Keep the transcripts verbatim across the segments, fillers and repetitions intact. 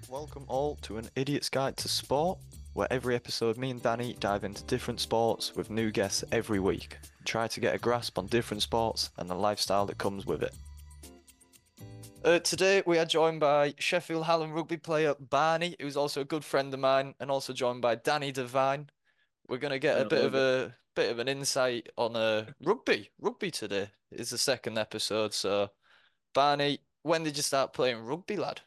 Welcome all to an Idiot's Guide to Sport, where every episode me and Danny dive into different sports with new guests every week. Try to get a grasp on different sports and the lifestyle that comes with it. Uh, today we are joined by Sheffield Hallam rugby player Barney, who's also a good friend of mine, and also joined by Danny Devine. We're gonna get a bit Hello, of a bit of an insight on uh, rugby. Rugby today is the second episode. So, Barney, when did you start playing rugby, lad?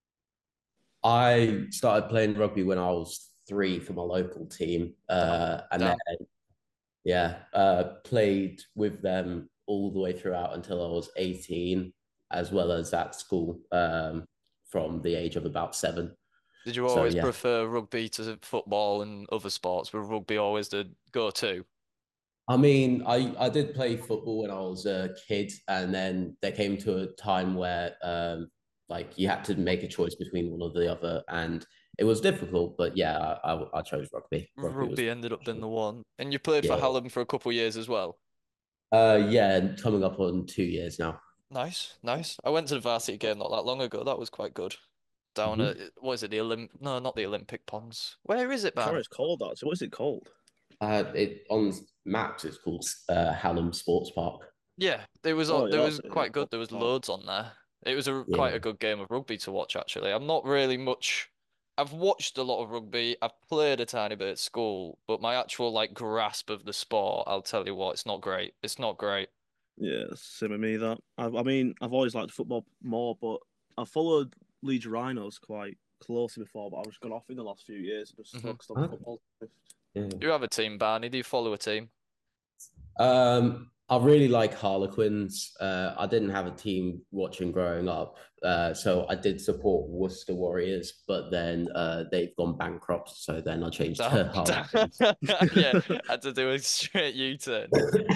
I started playing rugby when I was three for my local team, Damn, uh, and then damn. yeah, uh, played with them all the way throughout until I was eighteen, as well as at school um, from the age of about seven. Did you So always yeah, prefer rugby to football and other sports? Were rugby always the go-to? I mean, I I did play football when I was a kid, and then there came to a time where um, like you had to make a choice between one or the other, and it was difficult. But yeah, I I, I chose rugby. Rugby was Rugby ended up being the one. And you played for yeah. Hallam for a couple of years as well. Uh, yeah, and coming up on two years now. Nice, nice. I went to the varsity game not that long ago. That was quite good. Down hmm at, what is it, the Olymp? No, not the Olympic Ponds. Where is it, Sure, Barney? it's cold out. So what is it called? Uh, it on maps it's called uh, Hallam Sports Park. Yeah, there was Oh, there yeah, was that's it. Yeah. quite good. There was Oh, loads on there. It was a quite a Yeah. good game of rugby to watch, actually. I'm not really much. I've watched a lot of rugby. I've played a tiny bit at school, but my actual like grasp of the sport, I'll tell you what, it's not great. It's not great. yeah, same with me. That I, I mean, I've always liked football more, but I followed Leeds Rhinos quite closely before, but I've just gone off in the last few years. Just hmm focused on Okay. football. Yeah. Do you have a team, Barney? Do you follow a team? Um, I really like Harlequins. Uh, I didn't have a team watching growing up, uh, so I did support Worcester Warriors, but then uh, they've gone bankrupt, so then I changed Damn, to damn. Harlequins. Yeah, had to do a straight U-turn.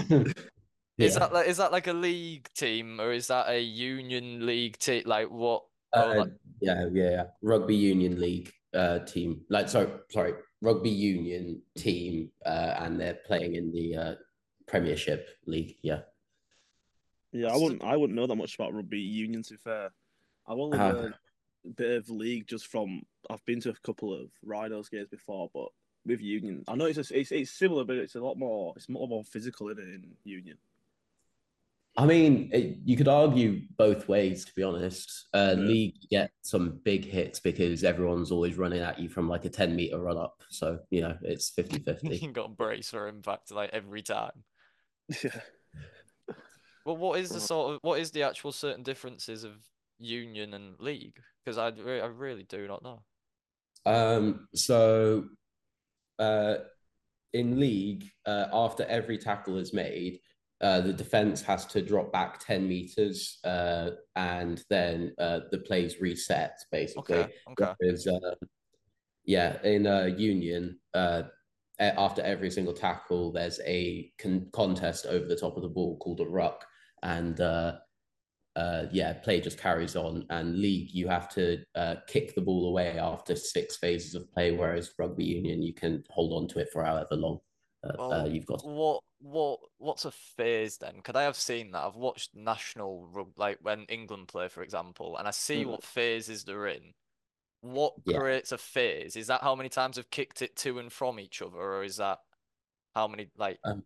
Is that Yeah. like is that like a league team or is that a union league team? Like what? Oh, Uh, like yeah, yeah, yeah. Rugby Union League uh, team. Like, sorry, sorry, Rugby Union team, uh, and they're playing in the uh, Premiership League. Yeah. Yeah, I that's the wouldn't. I wouldn't know that much about rugby union. To be fair, I've only Uh, heard a bit of league just from. I've been to a couple of Rhinos games before, but with union, I know it's a, it's it's similar, but it's a lot more. It's more more physical in in union. I mean, it, you could argue both ways, to be honest. Uh, Yeah. league, you get some big hits because everyone's always running at you from like a ten meter run up. So, you know, it's fifty-fifty. you got to brace for impact like every time. Yeah. Well, what is the sort of what is the actual certain differences of union and league? Because I re I really do not know. Um, so uh, in league, uh, after every tackle is made, uh, the defense has to drop back ten meters uh, and then uh, the plays reset, Okay, basically. okay. Whereas, uh, yeah, in uh, Union, uh, after every single tackle, there's a con- contest over the top of the ball called a ruck. And uh, uh, yeah, play just carries on. And league, you have to uh, kick the ball away after six phases of play, whereas rugby union, you can hold on to it for however long uh, uh, Well, you've got. what what what's a phase then? Could I have seen that? I've watched national rug like when England play, for example, and I see Mm. what phases they're in. What Yeah. creates a phase? Is that how many times have kicked it to and from each other, or is that how many like Um,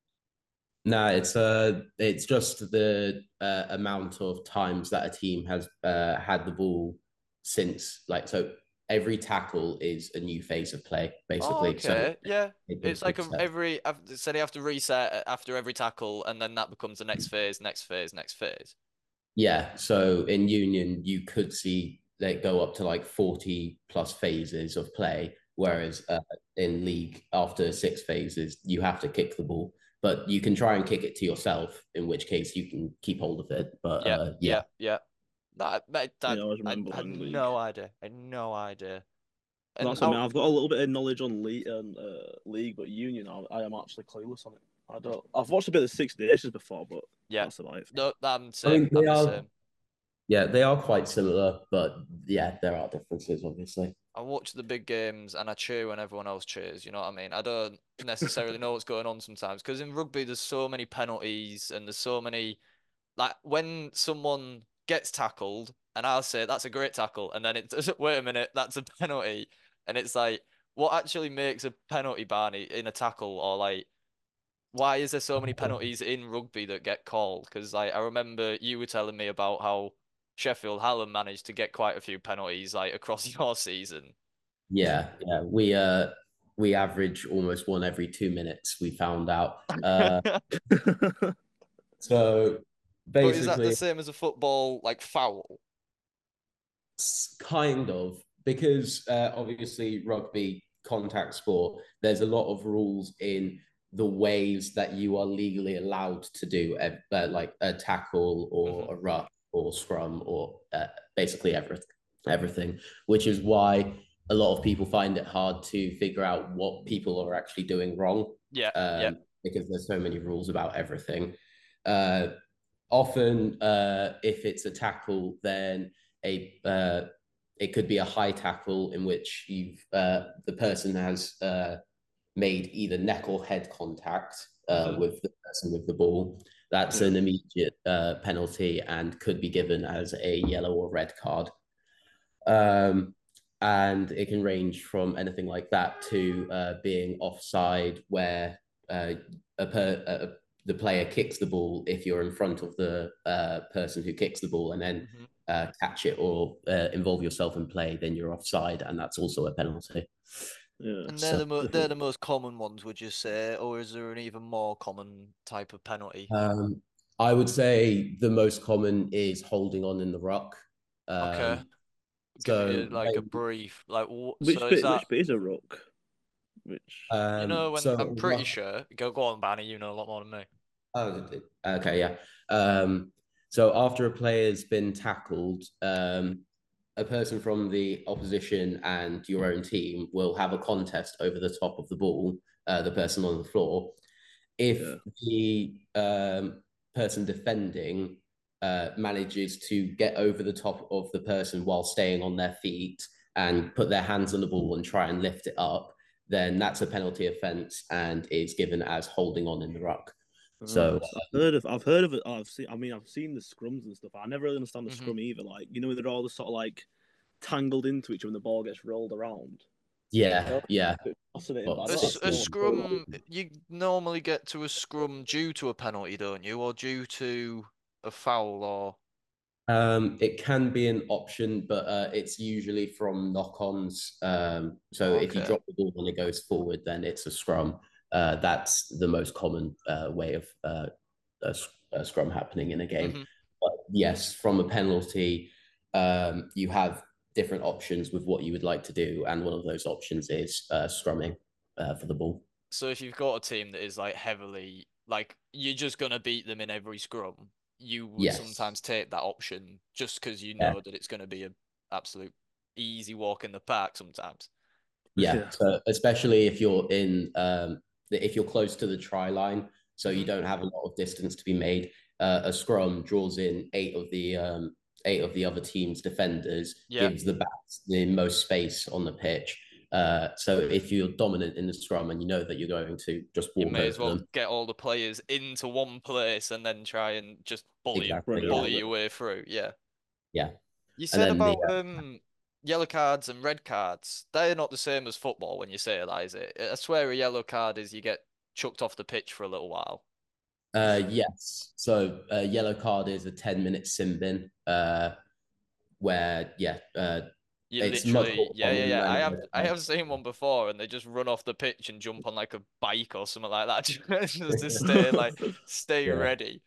no, it's uh, it's just the uh, amount of times that a team has uh, had the ball since, like, so every tackle is a new phase of play, Oh, basically. So okay. Yeah. it It's just like a, resets. every after, so they have to reset after every tackle, and then that becomes the next phase, next phase, next phase. Yeah, so in Union, you could see they go up to like forty plus phases of play, Damn. whereas uh, in League, after six phases, you have to kick the ball. But you can try and kick it to yourself, in which case you can keep hold of it. But Yeah, uh, yeah, yeah, yeah. That, that, Yeah, I that always I remember that had in league. no idea. I had no idea. And That's what I mean. out, I've got a little bit of knowledge on league and uh, league, but union, I, I am actually clueless on it. I don't. I've watched a bit of Six Nations before, but yeah. that's about it. No, I'm the I same. mean they I'm the are, same. yeah, they are quite similar, but yeah, there are differences, obviously. I watch the big games and I cheer when everyone else cheers. You know what I mean? I don't necessarily know what's going on sometimes because in rugby there's so many penalties and there's so many like when someone gets tackled, and I'll say that's a great tackle, and then it does. Wait a minute, that's a penalty, and it's like, what actually makes a penalty, Barney, in a tackle, or like, why is there so many penalties in rugby that get called? Because like I remember you were telling me about how Sheffield Hallam managed to get quite a few penalties like across your season. Yeah, yeah. We uh we average almost one every two minutes, we found out. Uh so But is that the basically same as a football like foul? kind of because uh, obviously rugby contact sport, there's a lot of rules in the ways that you are legally allowed to do a, uh, like a tackle Hmm. or a ruck or scrum or uh, basically everything everything which is why a lot of people find it hard to figure out what people are actually doing wrong, Yeah, yeah. um, because there's so many rules about everything. uh, Often, uh, if it's a tackle, then a uh, it could be a high tackle in which you've uh, the person has uh, made either neck or head contact uh, Hmm. with the person with the ball. That's Yeah. an immediate uh, penalty and could be given as a yellow or red card. Um, and it can range from anything like that to uh, being offside, where uh, a per, a, the player kicks the ball if you're in front of the uh, person who kicks the ball, and then Hmm. uh, catch it or uh, involve yourself in play, then you're offside, and that's also a penalty. Yeah. And they're So the mo they're the most common ones, would you say, or is there an even more common type of penalty? um, I would say the most common is holding on in the ruck. Okay, Um, give me so a, like a brief, like wh- so Which is bit? that Which bit is a rook? Which? you know um, when so I'm a pretty ruck. sure go go on, Barney, you know a lot more than me. Oh, okay, yeah. Um, so after a player's been tackled, um, a person from the opposition and your own team will have a contest over the top of the ball, uh, the person on the floor. If Yeah. the um, person defending uh, manages to get over the top of the person while staying on their feet and put their hands on the ball and try and lift it up, then that's a penalty offence and is given as holding on in the ruck. Uh, So so I've heard of I've heard of it. I've seen. I mean, I've seen the scrums and stuff. I never really understand the Hmm. scrum either. Like, you know, they're all sort of like tangled into each other when the ball gets rolled around. yeah, Oh, yeah. it's fascinating, but Well, I A, don't s- it's a actually know what's going on. scrum, you normally get to a scrum due to a penalty, don't you, or due to a foul, or Um, it can be an option, but uh, it's usually from knock-ons. Um, so if you okay. drop the ball and it goes forward, then it's a scrum. Uh, that's the most common uh, way of uh, a, a scrum happening in a game. Hmm. But yes, from a penalty, um, you have different options with what you would like to do, and one of those options is uh, scrumming uh, for the ball. So if you've got a team that is like heavily like you're just gonna beat them in every scrum, you would Yes. sometimes take that option just because you Yeah. know that it's gonna be a absolute easy walk in the park sometimes. Yeah, Yeah. so especially if you're in um if you're close to the try line, so you Hmm. don't have a lot of distance to be made. Uh, a scrum draws in eight of the um eight of the other team's defenders, Yeah, gives the backs the most space on the pitch. Uh, so if you're dominant in the scrum and you know that you're going to just you walk may as over well them, get all the players into one place and then try and just bully Spread exactly, it yeah, bully out a your way through. Yeah. yeah, You and said then the about um yellow cards and red cards. They're not the same as football when you say that, is it? I swear a yellow card is you get chucked off the pitch for a little while. uh, yes. So uh, yellow card is a ten minute sin bin, uh, where yeah, uh, You it's much literally, more yeah, yeah, common yeah. than I a have, red I have seen one before, and they just run off the pitch and jump on like a bike or something like that, just to stay card. like stay Yeah, ready.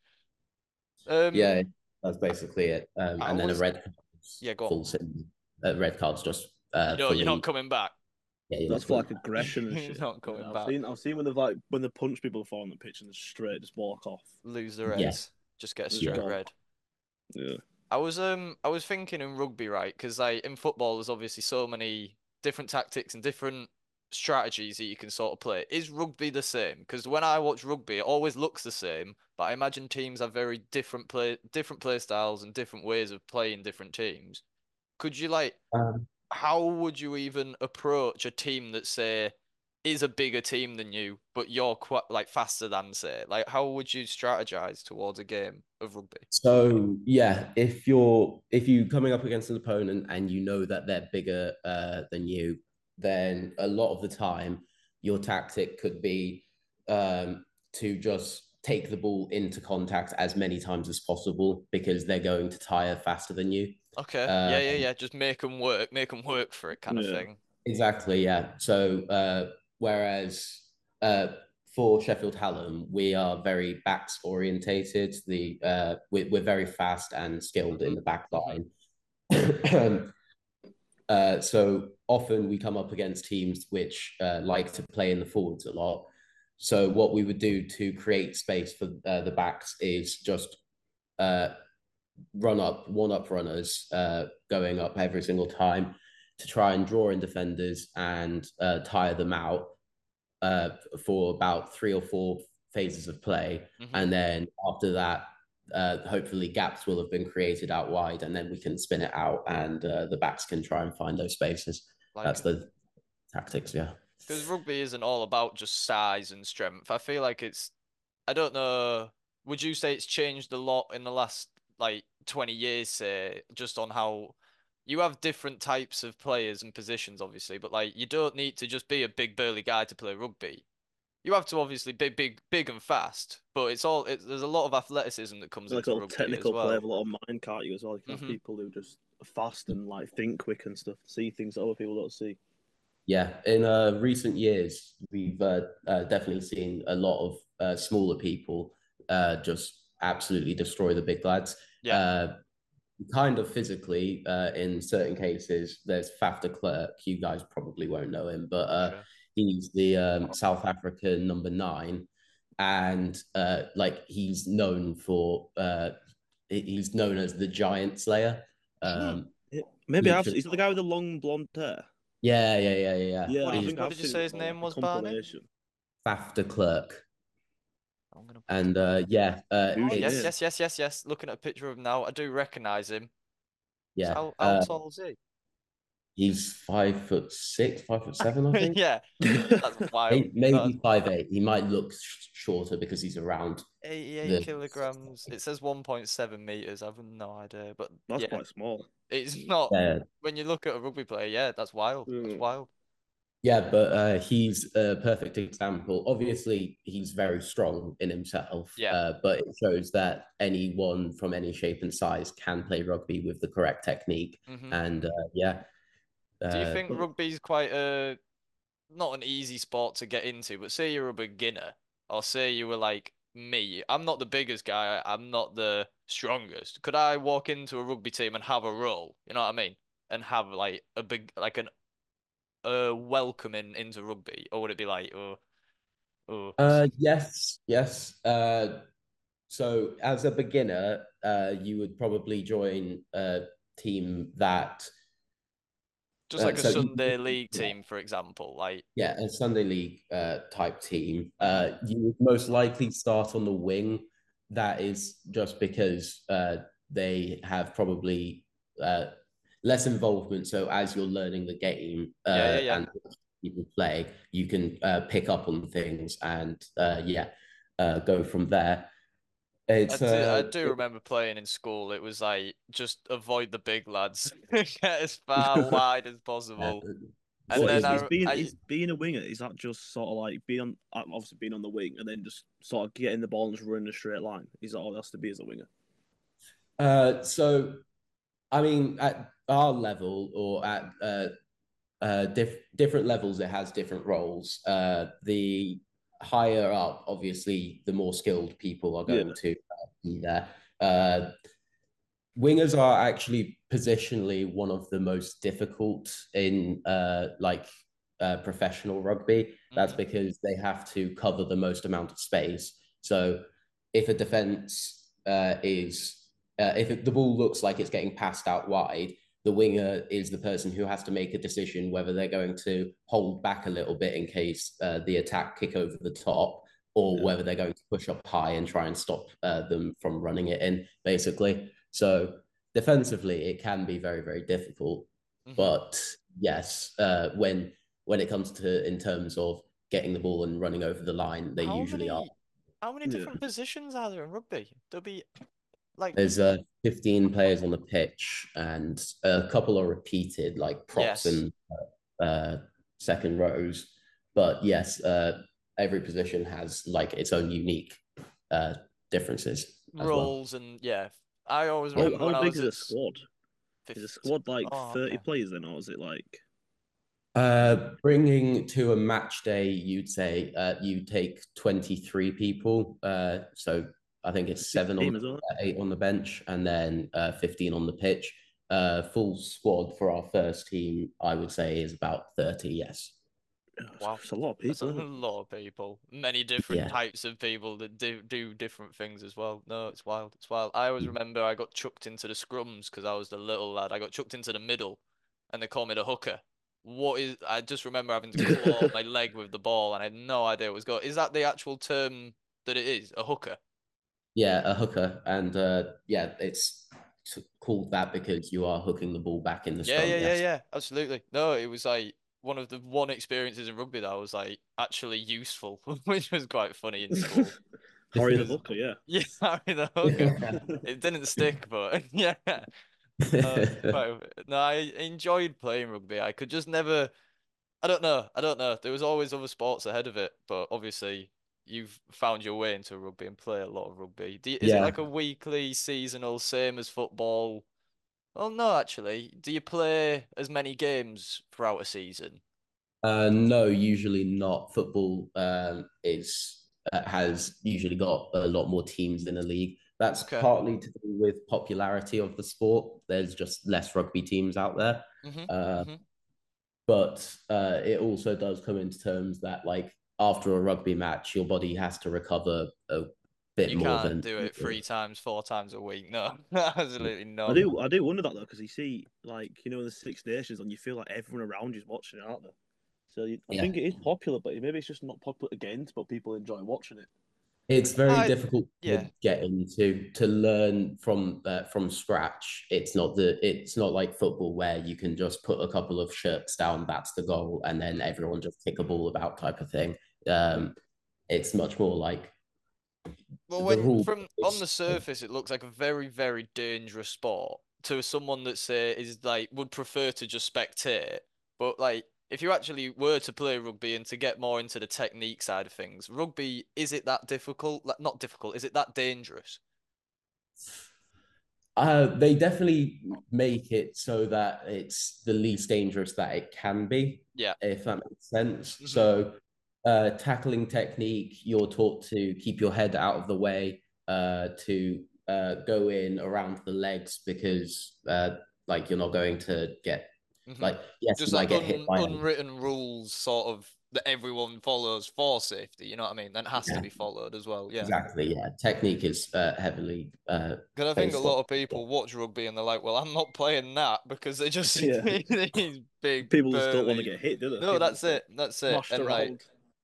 Um, yeah, that's basically it. Um, I and then a was, red card yeah, go on. full sim. Uh, red card's just You uh, know, you're not fully. coming back. Yeah, you're That's not for coming like back. aggression and You're shit. not coming Yeah, I've back. seen I've seen when they've like when they punch people before on the pitch and they straight just walk off. Lose the Yeah, reds. Just get a It's yeah, straight gone. red. Yeah. I was um I was thinking in rugby, right? Because like in football, there's obviously so many different tactics and different strategies that you can sort of play. Is rugby the same? Because when I watch rugby, it always looks the same, but I imagine teams have very different play different play styles and different ways of playing different teams. Could you like um, how would you even approach a team that say is a bigger team than you, but you're quite like faster than, say? Like, how would you strategize towards a game of rugby? So yeah, if you're if you coming up against an opponent and you know that they're bigger uh, than you, then a lot of the time your tactic could be um, to just take the ball into contact as many times as possible because they're going to tire faster than you. Okay, Uh, yeah, yeah, yeah. Just make them work, make them work for it, kind of Yeah. thing. exactly, yeah. So uh, whereas uh, for Sheffield Hallam, we are very backs orientated. The uh, we're, we're very fast and skilled in the back Mhm. line. uh, so often we come up against teams which uh, like to play in the forwards a lot. So what we would do to create space for uh, the backs is just uh, run up, one up runners uh, going up every single time to try and draw in defenders and uh, tire them out uh, for about three or four phases of play. Mhm. And then after that, uh, hopefully gaps will have been created out wide, and then we can spin it out, and uh, the backs can try and find those spaces. Like That's it. the tactics, yeah. Because rugby isn't all about just size and strength. I feel like it's, I don't know, would you say it's changed a lot in the last like twenty years, say, just on how you have different types of players and positions, obviously, but like you don't need to just be a big burly guy to play rugby. You have to obviously be big, big and fast, but it's all, it, there's a lot of athleticism that comes Like a into little rugby as technical player, have well. a lot of mind, can't you? As well, you can have Hmm. people who just are fast and like think quick and stuff, see things that other people don't see. Yeah, in uh, recent years, we've uh, uh, definitely seen a lot of uh, smaller people uh, just absolutely destroy the big lads. Yeah. Uh, kind of physically, uh, in certain cases, there's Faf de Klerk. You guys probably won't know him, but uh, Okay. he's the um, South African number nine, and uh, like he's known for uh, he's known as the Giant Slayer. Um, Yeah, maybe I've. literally, Is that the guy with the long blonde hair? yeah, yeah, yeah, yeah, yeah. Yeah, What I did you, He's think what I've did you seen say it his before, name like a was, Barney? compilation. Faf de Klerk. I'm gonna put And him up. uh, yeah, uh, Oh, Who's he? yes, it's yes, yes, yes, yes. Looking at a picture of him now, I do recognize him. So yeah, how, how uh, tall is he? he's five foot six, five foot seven, I think. Yeah, that's wild. Maybe, That's maybe five eight. He might look sh- shorter because he's around eighty-eight the. kilograms. It says one point seven meters. I've no idea, but That's yeah, quite small. it's not. Yeah, When you look at a rugby player, yeah, that's wild. That's Mm. wild. yeah, but uh, he's a perfect example. Obviously, he's very strong in himself, Yeah. uh, but it shows that anyone from any shape and size can play rugby with the correct technique. Hmm. And uh, yeah, Do you uh, think rugby's quite a not an easy sport to get into, but say you're a beginner, or say you were like me, I'm not the biggest guy, I'm not the strongest. Could I walk into a rugby team and have a role? You know what I mean? And have like a big, like an uh welcoming into rugby, or would it be like, oh, oh, it's uh, yes, yes. Uh, So as a beginner, uh, you would probably join a team that. just Uh, like a so you, Sunday league yeah, team, for example? Like, yeah, a Sunday League uh, type team. hmm. Uh, you would most likely start on the wing. That is just because uh, they have probably uh, less involvement. So as you're learning the game Yeah, yeah, uh, yeah. and people play, you can uh, pick up on things and uh, yeah, uh, go from there. I It's do, I uh, do remember playing in school. It was like just avoid the big lads, get as far wide as Yeah. possible. And What So then is it'd is I, be being I is being a winger? Is that just sort of like being on uh, obviously being on the wing and then just sort of getting the ball and just running a straight line? Is that all there has to be as a winger? uh, so I mean at our level or at uh, uh, diff- different levels, it has different roles. Uh, the higher up, obviously, the more skilled people are Yeah, going to uh, be there. Uh, Wingers are actually positionally one of the most difficult in uh, like uh, professional rugby. That's mhm. because they have to cover the most amount of space. So if a defense uh, is uh, if it, the ball looks like it's getting passed out wide, the winger is the person who has to make a decision whether they're going to hold back a little bit in case uh, the attack kick over the top, or yeah. whether they're going to push up high and try and stop uh, them from running it in, basically. So defensively, it can be very, very difficult. Mhm. But yes, uh, when when it comes to in terms of getting the ball and running over the line. They How usually are. many how many Yeah. different positions are there in rugby? There'll be like There's uh, fifteen players on the pitch, and a couple are repeated, like props yes. and uh, second rows. But yes, uh, every position has like its own unique uh, differences as well. roles and yeah. I always Yeah. remember How, when how I big was is a at squad? fifty. Is a squad like Oh, thirty okay. players then, or is it like? Uh, bringing to a match day, you'd say uh, you take twenty-three people. Uh, so I think it's seven on Team as well? eight on the bench, and then uh, fifteen on the pitch. Uh, full squad for our first team, I would say, is about thirty. Yes. Wow. It's a lot of That's a people, isn't it? lot of people. Many different Yeah. types of people that do do different things as well. No, it's wild. It's wild. I always remember I got chucked into the scrums because I was the little lad. I got chucked into the middle, and they called me the hooker. What is? I just remember having to claw my leg with the ball, and I had no idea what was going. Is that the actual term that it is? A hooker? Yeah, a hooker, and uh, yeah, it's called that because you are hooking the ball back in the Yeah, scrum. yeah, yeah, Yes. yeah. Absolutely. No, it was like one of the one experiences in rugby that was like actually useful, which was quite funny in school. Harry the Because Hooker, yeah. yeah, Harry the hooker. It didn't stick, but yeah. Uh, quite, no, I enjoyed playing rugby. I could just never. I don't know. I don't know. There was always other sports ahead of it, but obviously you've found your way into rugby and play a lot of rugby. Do you, is it Yeah. like a weekly, seasonal, same as football? Well, no, actually. Do you play as many games throughout a season? Uh, no, usually not. Football um, is uh, has usually got a lot more teams in a league. That's Okay. partly to do with popularity of the sport. There's just less rugby teams out there. Mhm. Uh, Mhm. but uh, it also does come into terms that, like, after a rugby match, your body has to recover a bit You more can't than. do it three times, four times a week. No, absolutely I not. do I do wonder that though, because you see, like, you know, in the Six Nations, and you feel like everyone around you is watching it, aren't they? So you, I Yeah. think it is popular, but maybe it's just not popular against, but people enjoy watching it. It's very I difficult yeah. to get into to learn from uh, from scratch. It's not the it's not like football where you can just put a couple of shirts down, that's the goal, and then everyone just kick a ball about type of thing. Um, it's much more like Well, the when rule from on is the surface, it looks like a very, very dangerous sport to someone that say is like would prefer to just spectate. But like, if you actually were to play rugby and to get more into the technique side of things, rugby is it that difficult? Like, not difficult. Is it that dangerous? uh, they definitely make it so that it's the least dangerous that it can be, Yeah. if that makes sense. Hmm. So, uh, tackling technique, you're taught to keep your head out of the way, uh, to uh, go in around the legs because, uh, like, you're not going to get, Hmm. like, yes, Just you might like get hit un by a, unwritten rules, sort of that everyone follows for safety. You know what I mean? That has to yeah, be followed as well. Yeah. exactly, yeah. Technique is uh, heavily uh, Because I think a based on. lot of people watch rugby and they're like, well, I'm not playing that because they just see Yeah. these big, People just don't want to burly. get hit, do they? No, People that's just want it. That's it. smashed And like, around.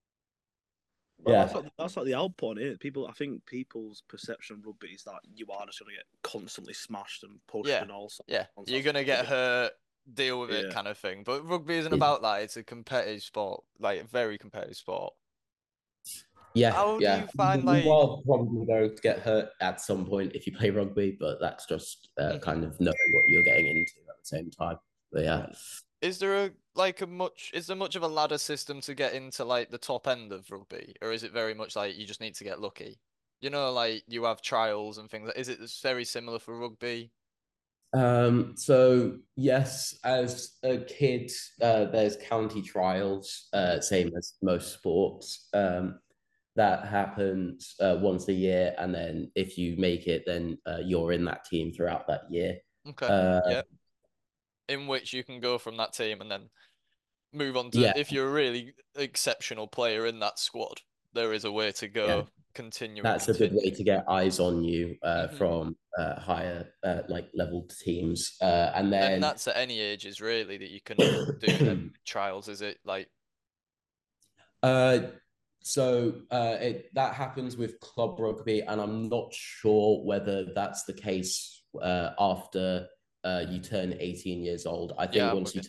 Well, that's Yeah, what that's what the output is. People, I think people's perception of rugby is that you are just gonna get constantly smashed and pushed yeah, and all sorts yeah, of you're nonsense. gonna get hurt, deal with it Yeah, kind of thing. But rugby isn't yeah, about that. It's a competitive sport, like a very competitive sport. yeah, How do yeah. you find You like, are probably going to get hurt at some point if you play rugby, but that's just uh, mhm. kind of knowing what you're getting into at the same time. But yeah, Is there a like a much is there much of a ladder system to get into like the top end of rugby, or is it very much like you just need to get lucky? You know, like you have trials and things. Is it very similar for rugby? um, so yes, as a kid, uh, there's county trials, uh, same as most sports. Um, that happens uh, once a year, and then if you make it, then uh, you're in that team throughout that year. Okay. Uh, Yeah. In which you can go from that team and then move on yeah, to if you're a really exceptional player in that squad, there is a way to yeah, go continue and that's a good way continue. to get eyes on you uh, Hmm. from uh, higher uh, like leveled teams, uh, and And then that's at any ages really that you can do them trials, is it? Like, uh, so uh, it that happens with club rugby, and I'm not sure whether that's the case uh, after uh, you turn eighteen years old. I think yeah, I'm once with you you. turn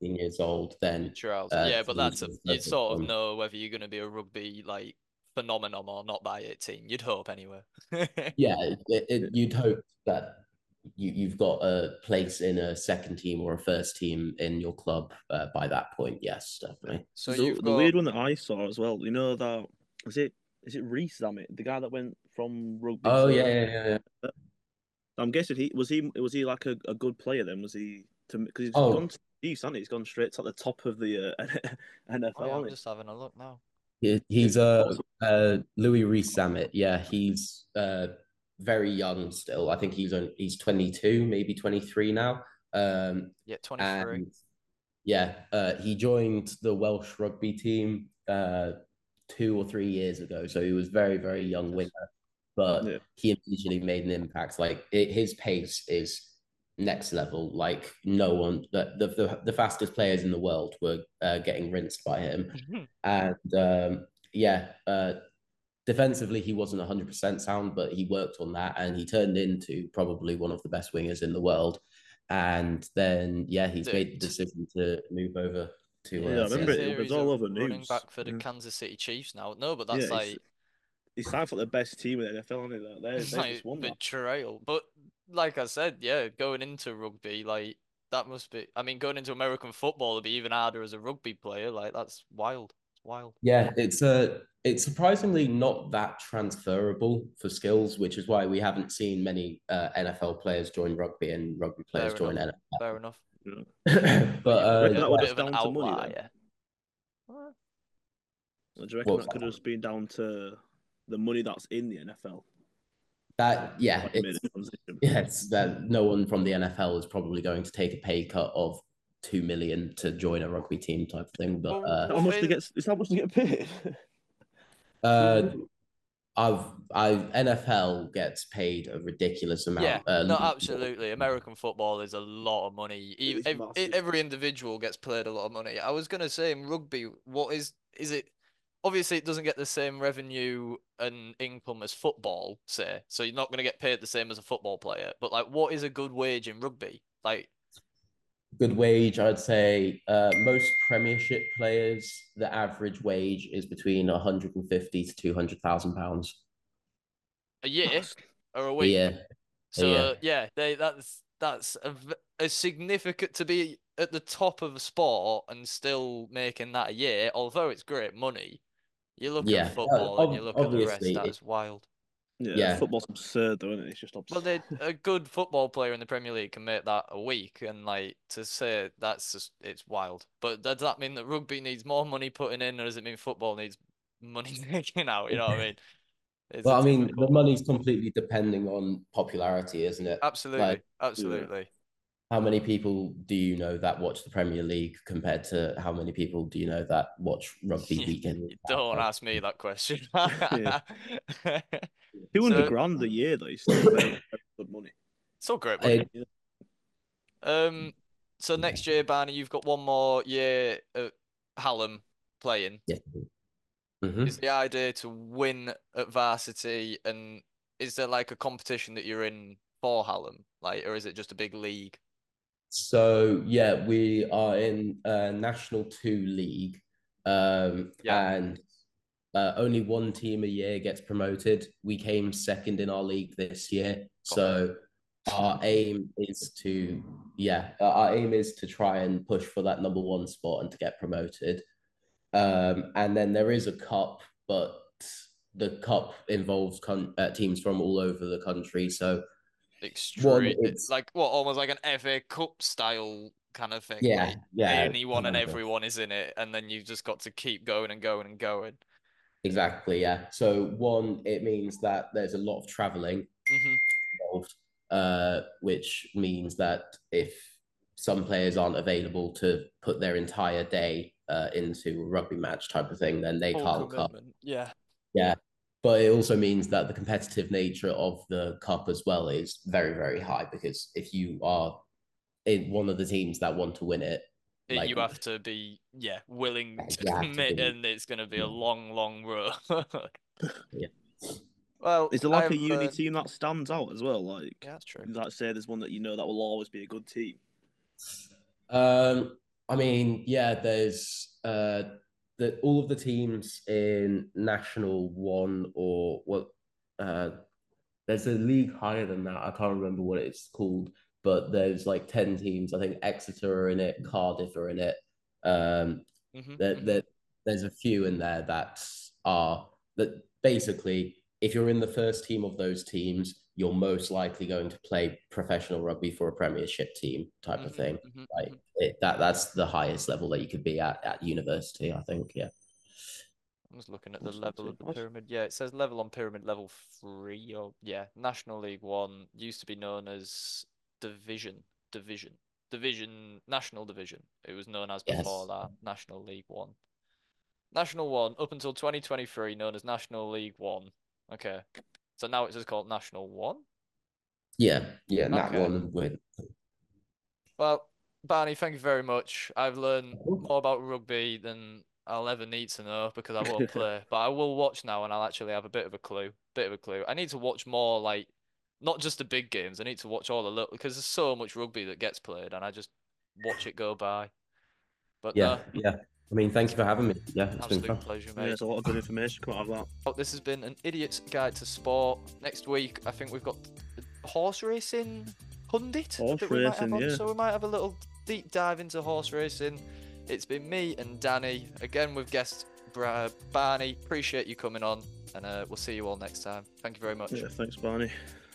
sixteen years old, then Trials. uh, Yeah, but that's a the you'd sort of one. know whether you're going to be a rugby like phenomenon or not by eighteen. You'd hope anyway. Yeah, it, it, you'd hope that you, you've got a place in a second team or a first team in your club uh, by that point. Yes, definitely. So the, you've the got weird one that I saw as well. You know that is it? Is it Reece Zammit, the guy that went from rugby Oh to? yeah, yeah, yeah, yeah. I'm guessing he was he was he like a, a good player then? Was he to because he's Oh, gone to Chiefs, hasn't he? He's gone straight to the top of the uh, N F L, oh yeah, I'm hasn't just having a look now. he, he? he's a uh, uh, Louis Rees Zammit. Yeah, he's uh, very young still. I think he's on, he's twenty-two, maybe twenty-three now. Um, Yeah, twenty-three. and yeah, uh, he joined the Welsh rugby team uh, two or three years ago. So he was very, very young winger, but Yeah. he immediately made an impact. Like it, his pace is next level. Like no one, the the, the fastest players in the world were uh, getting rinsed by him. And um, yeah, uh, defensively he wasn't one hundred percent sound, but he worked on that and he turned into probably one of the best wingers in the world. And then yeah, he's Dude. made the decision to move over to. Oh, Uh, yeah, I remember Says it, here it was he's all a over running news. back for the Yeah. Kansas City Chiefs now. No, but Yeah, that's he's, like he signed for the best team in the N F L, hasn't he? They, they, it's they like just won that. betrayal. But like I said, yeah, going into rugby, like that must be. I mean, going into American football would be even harder as a rugby player. Like that's wild. It's wild. Yeah, it's a it's surprisingly not that transferable for skills, which is why we haven't seen many uh, N F L players join rugby and rugby players Fair join enough. N F L. Fair enough. Yeah. But But you're uh, I reckon a that was bit just of an down to money then. outlier. Well, Do you reckon what's that could have just been down to the money that's in the N F L? that? Yeah, Like, made it's a transition. yes that no one from the N F L is probably going to take a pay cut of two million to join a rugby team type of thing. But well, uh, How what much they is get? Is how much they get paid? uh, I've I N F L gets paid a ridiculous Yeah, amount. Uh, no, absolutely. American football is a lot of money. It is Ev- ev- massive. Every individual gets paid a lot of money. I was gonna say in rugby, what is is it? Obviously, it doesn't get the same revenue and income as football, say. So you're not gonna get paid the same as a football player. But like, what is a good wage in rugby? Like Good wage, I'd say. Uh, most Premiership players, the average wage is between one hundred fifty to two hundred thousand pounds a year or a a week. year. A So year. yeah, they that's that's a, v- a significant to be at the top of a sport and still making that a year. Although it's great money, you look at Yeah, uh, football and you ob- look at the rest. obviously, That it, is wild. Yeah, yeah, football's absurd though, isn't it? It's just Well, absurd. they a good football player in the Premier League can make that a week, and like to say that's just it's wild. But does that mean that rugby needs more money putting in, or does it mean football needs money taken out? You know what I mean? It's a well, I mean, the difficult one. money's completely depending on popularity, isn't it? Like, Absolutely, Yeah. absolutely. how many people do you know that watch the Premier League compared to how many people do you know that watch rugby weekend? You don't ask me that question. Yeah. Two hundred So, grand a year though is still very, very good money. so great money. I, Um, so next year, Barney, you've got one more year at Hallam playing. yeah. Mhm. Is the idea to win at varsity, and is there like a competition that you're in for Hallam, like, or is it just a big league? So yeah, we are in uh, National Two League, um, Yeah. and uh, only one team a year gets promoted. We came second in our league this year, so our aim is to yeah, uh, our aim is to try and push for that number one spot and to get promoted. Um, and then there is a cup, but the cup involves con- uh, teams from all over the country. So one, Extreme, it's like what, almost like an F A Cup style kind of thing. yeah, Like yeah, anyone and kind of. everyone is in it, and then you've just got to keep going and going and going. Exactly, yeah. So one, it means that there's a lot of traveling Hmm. involved, uh, which means that if some players aren't available to put their entire day uh, into a rugby match type of thing, then they Full can't come. commitment. Yeah. Yeah. But it also means that the competitive nature of the cup as well is very, very high because if you are in one of the teams that want to win it, It, like you have to be, yeah, willing to you have to commit, be, and it's going to be a yeah, long, long road. yeah. Well, Is there like a I've uni uh, team that stands out as well? Like, yeah, that's true. like say there's one that you know that will always be a good team. Um, I mean, yeah, there's uh the all of the teams in National One or what uh there's a league higher than that. I can't remember what it's called, but there's like ten teams. I think Exeter are in it, Cardiff are in it. Um, Mm-hmm, that mm-hmm. that there's a few in there that are that basically, if you're in the first team of those teams, you're most likely going to play professional rugby for a Premiership team type of Mm-hmm, thing. mm-hmm, Like mm-hmm. it, that that's the highest level that you could be at at university, I think. Yeah. I'm just looking at the level of the pyramid. Yeah, it says level on pyramid level three. Or yeah, National League One used to be known as Division, Division, Division, National Division. It was known as before Yes. that National League One. National One up until twenty twenty-three, known as National League One. Okay, so now it's just called National One. Yeah. Yeah. Nat Okay. one with. Well, Barney, thank you very much. I've learned more about rugby than I'll ever need to know because I won't play, but I will watch now and I'll actually have a bit of a clue. Bit of a clue. I need to watch more, like, not just the big games. I need to watch all the little because there's so much rugby that gets played and I just watch it go by. But Yeah. no, Yeah. I mean, thank it's you for been having me. Yeah, it's been absolute fun. pleasure, Yeah, mate. there's a lot of good information come out of that. Oh, this has been an idiot's guide to sport. Next week, I think we've got horse racing pundit Horse that we might have racing, on, yeah. so we might have a little deep dive into horse racing. It's been me and Danny again with guest Bra- Barney. Appreciate you coming on, and uh, we'll see you all next time. Thank you very much. Yeah, thanks, Barney.